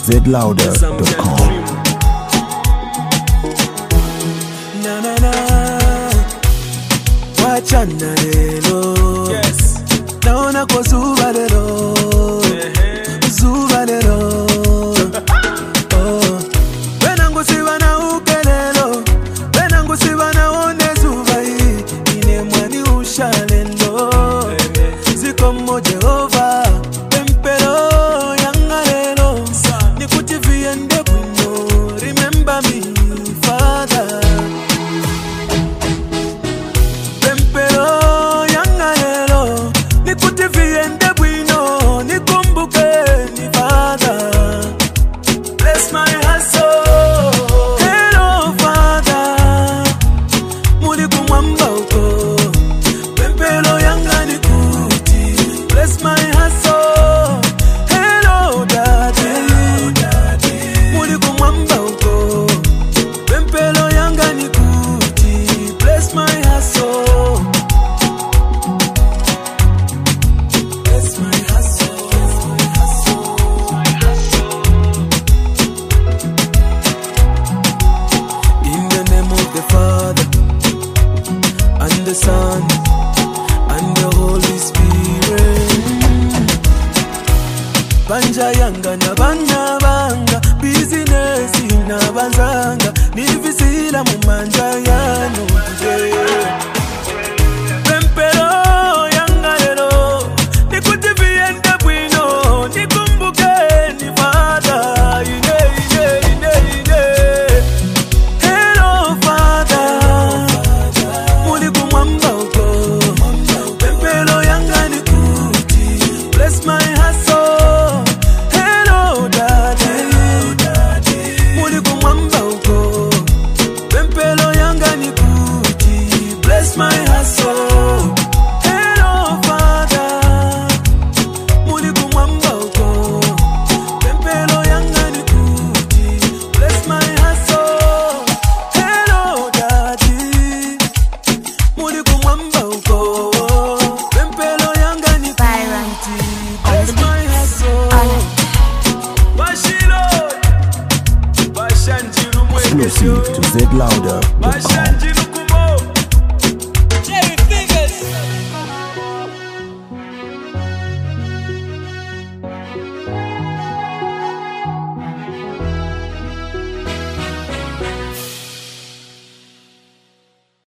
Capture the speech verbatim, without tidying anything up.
z louder dot com. Na na na, wachana lelo. Yes. Naona kwa zuba lelo, zuba lelo. Oh, wenangu siwa na ukelelo, wenangu siwa na one zuba hii. Ine mwani ushalendo, ziko mo Jehova, tempero yanga lelo. Nikuti viende bwino, remember me, Father. Tempero yanga lelo, nikuti viende bwino, nikumbuke ni Father. Bless my hustle, hello Father. Muli kumwamba uko, tempero yanga nikuti. Bless my hustle, hello daddy. Muli kumwamba uko, tempero yanga nikuti. Bless my hustle. Bless my hustle. In the name of the Father, and the Son, and the Holy Spirit. Banja yanga na bana banga, business na banzanga, nivisila mumanja yanu today. Tempero yanga lelo, nikuti viende bwino, nikumbuke ni Father. Ine ine ine ine. Hello Father, muli kumwamba uko, tempero yanga nikuti. Bless my hustle, hello daddy. Muli kumwamba uko, tempero yanga nikuti. Bless my hustle.